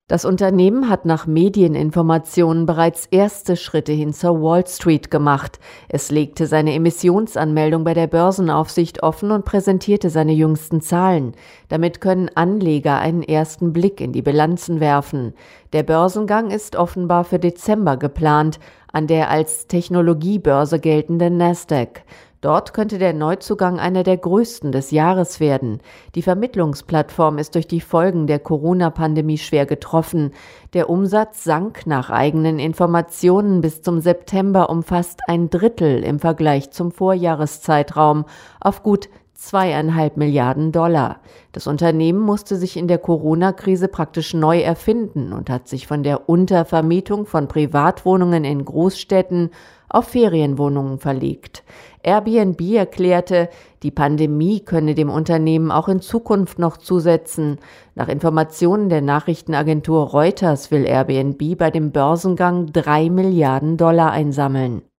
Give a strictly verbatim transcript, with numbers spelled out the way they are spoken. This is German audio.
Das Unternehmen hat nach Medieninformationen bereits erste Schritte hin zur Wall Street gemacht. Es legte seine Emissionsanmeldung bei der Börsenaufsicht offen und präsentierte seine jüngsten Zahlen. Damit können Anleger einen ersten Blick in die Bilanzen werfen. Der Börsengang ist offenbar für Dezember geplant, an der als Technologiebörse geltenden Nasdaq. Dort könnte der Neuzugang einer der größten des Jahres werden. Die Vermittlungsplattform ist durch die Folgen der Corona-Pandemie schwer getroffen. Der Umsatz sank nach eigenen Informationen bis zum September um fast ein Drittel im Vergleich zum Vorjahreszeitraum auf gut zweieinhalb Milliarden Dollar. Das Unternehmen musste sich in der Corona-Krise praktisch neu erfinden und hat sich von der Untervermietung von Privatwohnungen in Großstädten auf Ferienwohnungen verlegt. Airbnb erklärte, die Pandemie könne dem Unternehmen auch in Zukunft noch zusetzen. Nach Informationen der Nachrichtenagentur Reuters will Airbnb bei dem Börsengang drei Milliarden Dollar einsammeln.